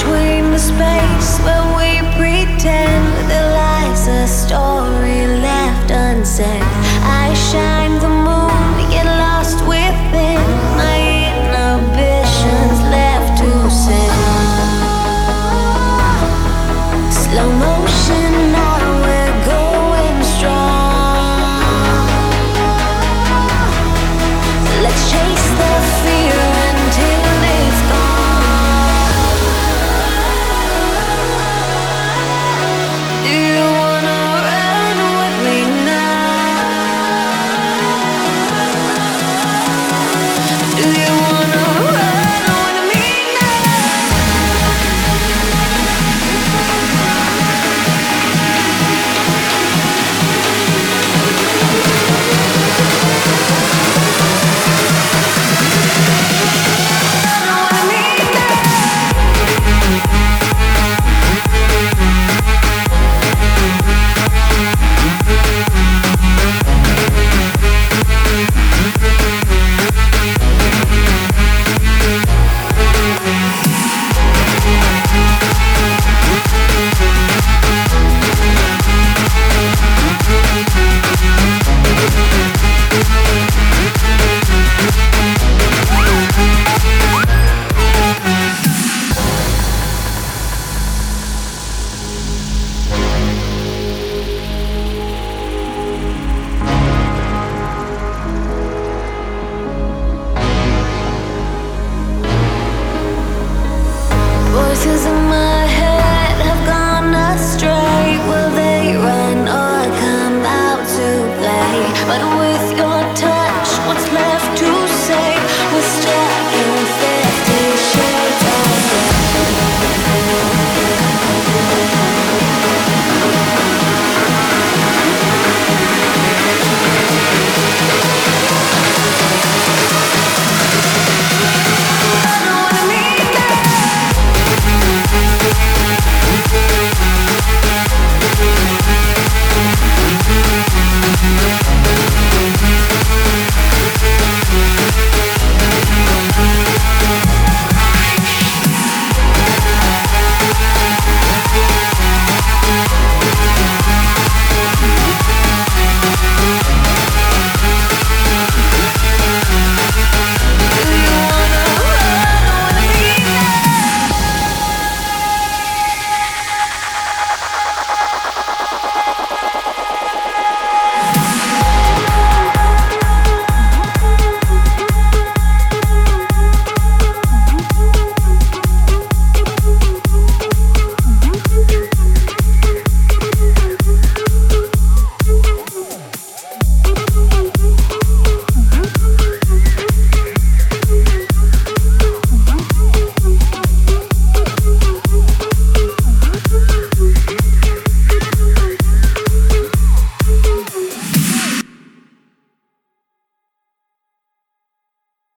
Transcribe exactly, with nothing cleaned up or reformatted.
between the space where we pretend there lies a story left unsaid. I shine the moon, get lost within my inhibitions left to sin. Slow motion, now we're going strong. Let's chase the fear until it's gone. Do you wanna run with me now? Do you wanna run with me voices